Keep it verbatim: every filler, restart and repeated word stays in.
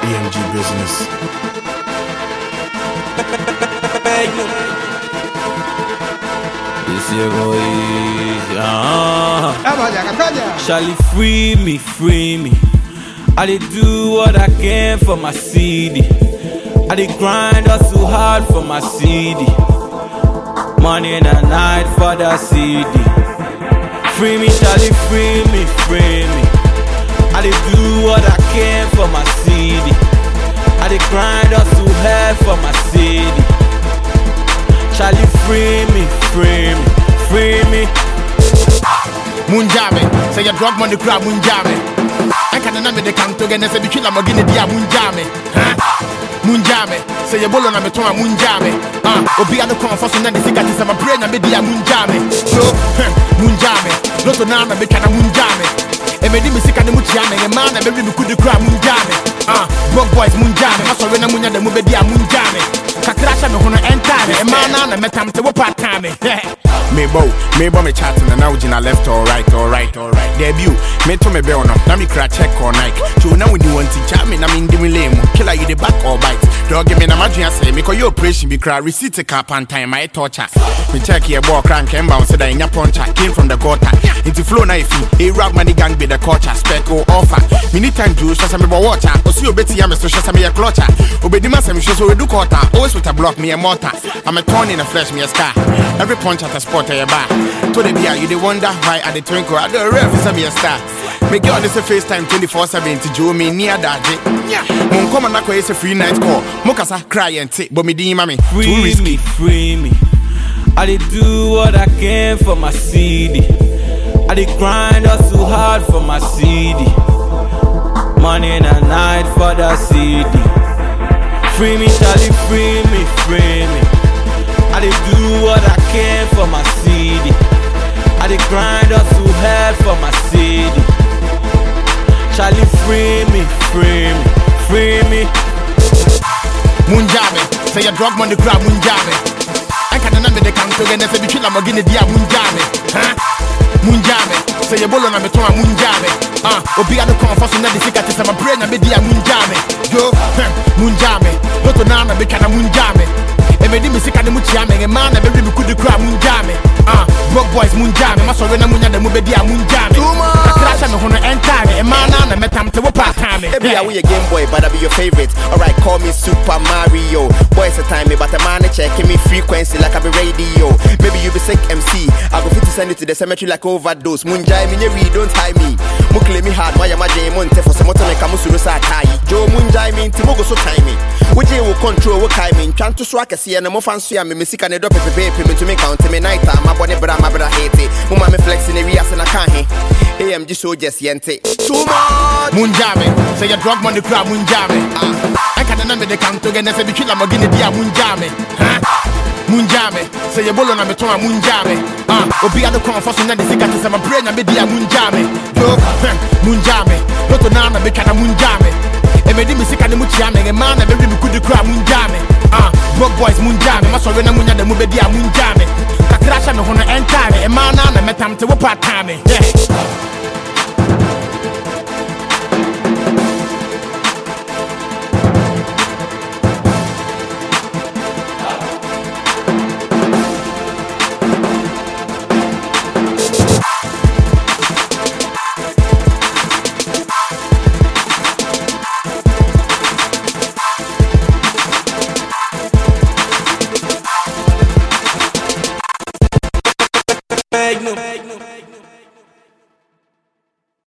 E M G business. This year go easy. Ah. Charlie, free me, free me. I did do what I can for my city. I did grind hustle hard for my city. Money in the night for the city. Free me, Charlie, free me, free me. I did do what I can for my city. I did grind hustle hard for my city. Charlie, free me, free me, free me. Munjame, say your drug money crab Munjame. I can't name the count again, say the killer Magini Dia Munjame. Munjame, say your bolo na me toa Munjame. Ah, Obi ado confess na the secret sama brain na me dia Munjame. So, Munjame, loto na na me kana Munjame. E me di me sika ne muchiame, e man na me me kudi crab Munjame. Ah, broke boys Munjame, ma sorry na munya de mu be dia Munjame. Kakrasha me hono entire, e man na na metam te wo part time. Me bow, me bow me chatting and now jina left or right or right or right. Debut, me to me be on na me crack check or Nike. So now when you want to chat me, na me ndi me lame. Killer you the back or bite. Dog give me na madrian say me call you operation be cry receipt a cap and time I torture. Me check here ball crank and bounce that in your puncher came from the gutter. Into flow knife, a rap money gang be the culture spec or offer. Me need time to show some water. Or see you betty yam so show some a clutcher. Obedima some show so we do quarter. Always with a block me a mortar. I'm a thorn in a flesh me a scar. Every punch at a spot to your bar. To the beer, you they wonder why at the twinkle at the ref is a be a star. Make you on this FaceTime twenty-four seven to Joe me near that. Mon come and is a free night call. Mokasa cry and take, but me di mami. Free me, free me. I did do what I can for my city. I did grind hustle hard for my city. Money in the night for the city. Free me, Charlie, free me, free me. I did do what I can for my city. I did grind hustle hard for my city. Charlie, free me, free me, free me. Munjame, say your drug money crab Munjame. I can't name the count again, say the killer Magini Dia Munjame. Huh? Munjame, say your bolo na me toa Munjame. Ah, Obi ado confess na the secret sama brain na me dia Munjame. Yo, Munjame, loto na na me kana Munjame. E me di me sika ne muchiame, e man na be me kudi crab Munjame. Ah, broke boys Munjame, ma sorry na munya de mu be dia Munjame. Kakrasha me hono entire, e man na na metam te wo part time. Maybe I we a Game Boy, but I be your favorite. Alright, call me Super Mario. Boys a time me, but a man checking me frequency like I be radio. Maybe you be sick M C. I go fit to send it to the cemetery like overdose. Munjai me read, don't tie me. Mukle me hard, my yama jay monte for some motor like Kamusuru sa tai. Joe Munjai me into Mogo so timing. Uje will control what I mean. Trying to swag a see and a more fancy and me missing and a drop a baby to me count me night time. My body, but I'm a brother hate it. Mama me flexing the reas and I can't hit. A M G so just yente. Too much. Munjame, say your drug money crab Munjame. I can't name the count again, say the killer Magini Dia Munjame. Munjame, say your bolo na me toa Munjame. Ah, Obi ado confess na the secret sama brain na me dia Munjame. Yo, Munjame, loto na na me kana Munjame. E me di me sika ne muchiame, e man na be me kudi crab Munjame. Ah, broke boys Munjame, ma sorry na munya de mu be dia Munjame. Kakrasha me hono entire, e man na na metam te wo part time. Yeah.